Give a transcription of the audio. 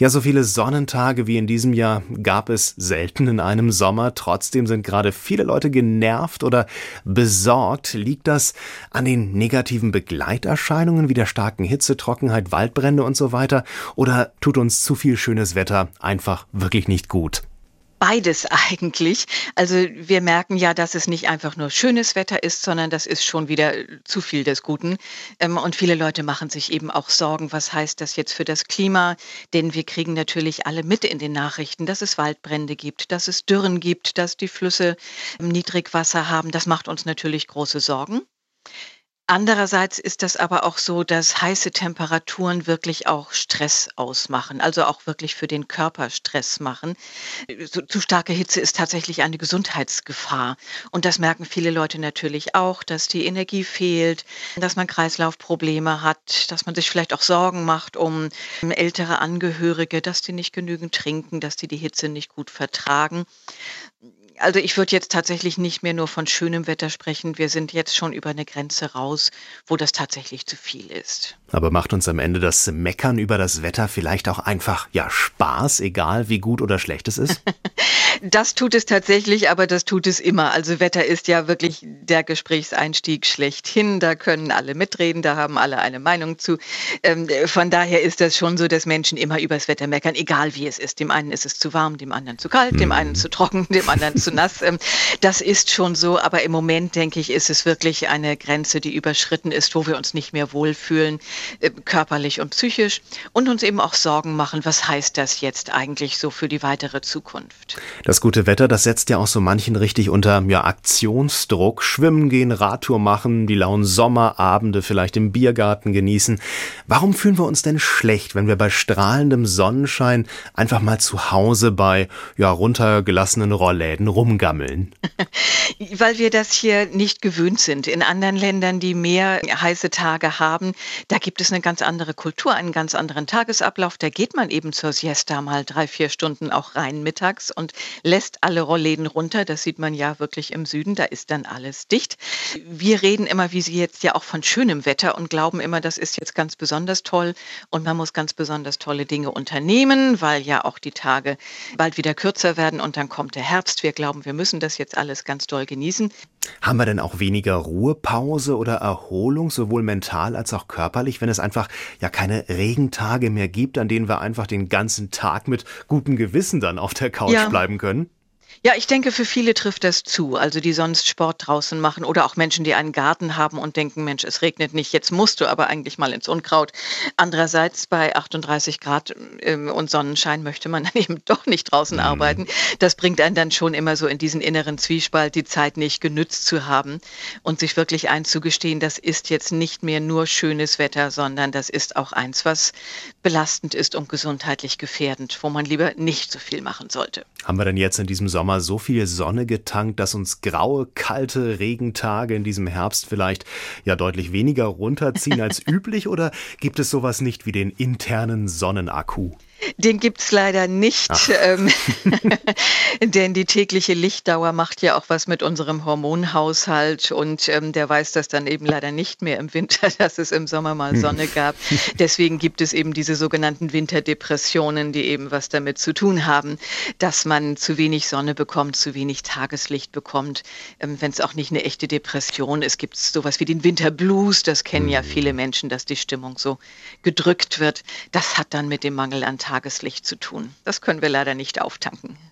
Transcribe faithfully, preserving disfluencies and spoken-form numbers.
Ja, so viele Sonnentage wie in diesem Jahr gab es selten in einem Sommer. Trotzdem sind gerade viele Leute genervt oder besorgt. Liegt das an den negativen Begleiterscheinungen wie der starken Hitze, Trockenheit, Waldbrände und so weiter? Oder tut uns zu viel schönes Wetter einfach wirklich nicht gut? Beides eigentlich. Also, wir merken ja, dass es nicht einfach nur schönes Wetter ist, sondern das ist schon wieder äh, zu viel des Guten. Ähm, und viele Leute machen sich eben auch Sorgen, was heißt das jetzt für das Klima? Denn wir kriegen natürlich alle mit in den Nachrichten, dass es Waldbrände gibt, dass es Dürren gibt, dass die Flüsse ähm, Niedrigwasser haben. Das macht uns natürlich große Sorgen. Andererseits ist das aber auch so, dass heiße Temperaturen wirklich auch Stress ausmachen, also auch wirklich für den Körper Stress machen. Äh, so zu starke Hitze ist tatsächlich eine Gesundheitsgefahr. Und das merken viele Leute natürlich auch, dass die Energie fehlt, dass man Kreislaufprobleme hat, dass man sich vielleicht auch Sorgen macht um ähm, ältere Angehörige, dass die nicht genügend trinken, dass die die Hitze nicht gut vertragen. Also, ich würde jetzt tatsächlich nicht mehr nur von schönem Wetter sprechen. Wir sind jetzt schon über eine Grenze raus, wo das tatsächlich zu viel ist. Aber macht uns am Ende das Meckern über das Wetter vielleicht auch einfach, ja, Spaß, egal wie gut oder schlecht es ist? Das tut es tatsächlich, aber das tut es immer. Also, Wetter ist ja wirklich der Gesprächseinstieg schlechthin. Da können alle mitreden, da haben alle eine Meinung zu. Ähm, äh, von daher ist das schon so, dass Menschen immer übers Wetter meckern, egal wie es ist. Dem einen ist es zu warm, dem anderen zu kalt, dem einen Hm. zu trocken, dem anderen zu nass. Ähm, das ist schon so, aber im Moment, denke ich, ist es wirklich eine Grenze, die überschritten ist, wo wir uns nicht mehr wohlfühlen, äh, körperlich und psychisch und uns eben auch Sorgen machen, was heißt das jetzt eigentlich so für die weitere Zukunft? Das gute Wetter, das setzt ja auch so manchen richtig unter, ja, Aktionsdruck. Schwimmen gehen, Radtour machen, die lauen Sommerabende vielleicht im Biergarten genießen. Warum fühlen wir uns denn schlecht, wenn wir bei strahlendem Sonnenschein einfach mal zu Hause bei, ja, runtergelassenen Rollläden rumgammeln? Weil wir das hier nicht gewöhnt sind. In anderen Ländern, die mehr heiße Tage haben, da gibt es eine ganz andere Kultur, einen ganz anderen Tagesablauf. Da geht man eben zur Siesta mal drei, vier Stunden auch rein mittags und lässt alle Rollläden runter. Das sieht man ja wirklich im Süden, da ist dann alles dicht. Wir reden immer, wie Sie jetzt ja auch von schönem Wetter und glauben immer, das ist jetzt ganz besonders toll und man muss ganz besonders tolle Dinge unternehmen, weil ja auch die Tage bald wieder kürzer werden und dann kommt der Herbst. Wir glauben, wir müssen das jetzt alles ganz doll genießen. Haben wir denn auch weniger Ruhepause oder Erholung, sowohl mental als auch körperlich, wenn es einfach ja keine Regentage mehr gibt, an denen wir einfach den ganzen Tag mit gutem Gewissen dann auf der Couch Ja. bleiben können? Ja, ich denke, für viele trifft das zu. Also, die sonst Sport draußen machen oder auch Menschen, die einen Garten haben und denken: „Mensch, es regnet nicht, jetzt musst du aber eigentlich mal ins Unkraut.“ Andererseits bei achtunddreißig Grad ähm, und Sonnenschein möchte man dann eben doch nicht draußen Mhm. arbeiten. Das bringt einen dann schon immer so in diesen inneren Zwiespalt, die Zeit nicht genützt zu haben und sich wirklich einzugestehen, das ist jetzt nicht mehr nur schönes Wetter, sondern das ist auch eins, was belastend ist und gesundheitlich gefährdend, wo man lieber nicht so viel machen sollte. Haben wir denn jetzt in diesem Sommer so viel Sonne getankt, dass uns graue, kalte Regentage in diesem Herbst vielleicht ja deutlich weniger runterziehen als üblich? Oder gibt es sowas nicht wie den internen Sonnenakku? Den gibt's leider nicht, Ach. ähm, denn die tägliche Lichtdauer macht ja auch was mit unserem Hormonhaushalt und, ähm, der weiß das dann eben leider nicht mehr im Winter, dass es im Sommer mal Hm. Sonne gab. Deswegen gibt es eben diese sogenannten Winterdepressionen, die eben was damit zu tun haben, dass man zu wenig Sonne bekommt, zu wenig Tageslicht bekommt. Ähm, Wenn es auch nicht eine echte Depression ist, gibt's so was wie den Winterblues. Das kennen ja viele Hm. Menschen, dass die Stimmung so gedrückt wird. Das hat dann mit dem Mangel an Tageslicht zu tun. Das können wir leider nicht auftanken.